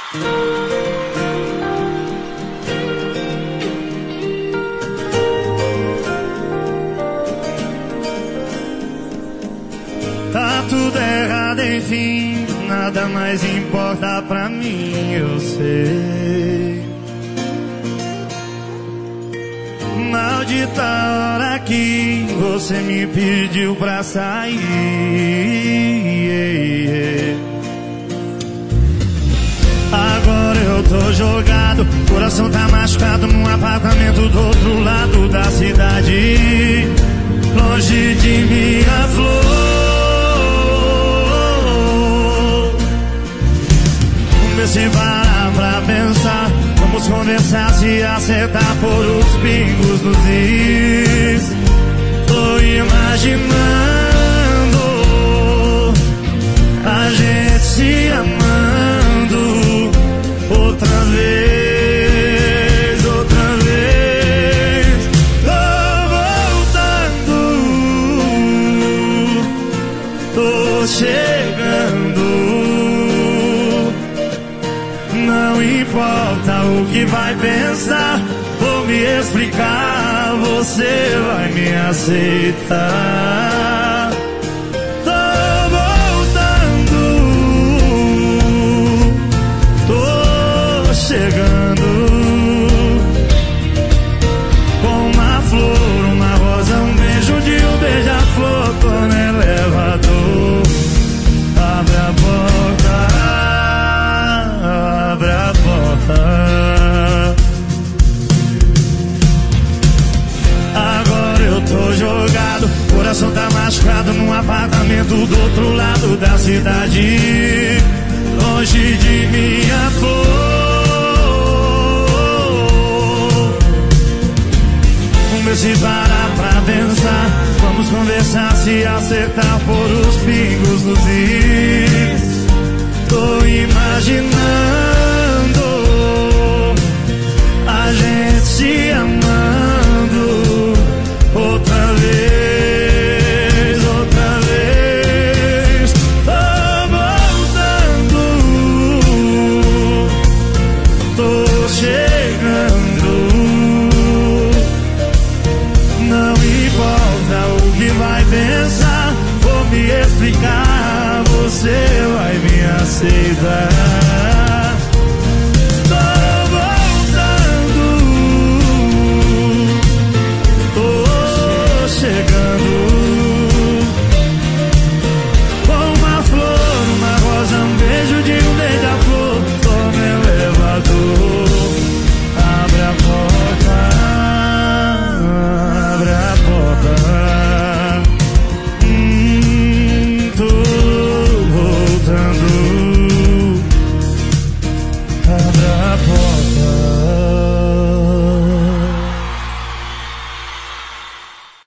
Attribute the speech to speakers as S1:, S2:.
S1: Tá tudo errado, enfim, nada mais importa pra mim, eu sei. Maldita hora que você me pediu pra sair. Agora eu tô jogado, coração tá machucado num apartamento do outro lado da cidade, longe de minha flor. Se parar pra pensar, vamos conversar, se acertar por os pingos nos is. Tô imaginando a gente se amando outra vez, outra vez. Tô voltando, tô chegando. Não importa o que vai pensar, vou me explicar, você vai me aceitar. Tô voltando, tô chegando. Com uma flor, uma rosa, um beijo de um beija-flor. Tô no elevador, abre a porta, abre a porta. Agora eu tô jogado, coração tá machucado num apartamento do outro lado da cidade, longe de minha flor. Vamos se parar pra pensar, vamos conversar, se acertar por os pingos nos is. Tô imaginando a gente se amando outra vez, outra vez. Tô voltando, tô chegando. Não importa o que vai pensar, vou me explicar, você vai me aceitar. Tô voltando, tô chegando. Com uma flor, uma rosa, um beijo de um beija-flor. Tô no elevador, abre a porta, abre a porta. Tô voltando, abre a porta.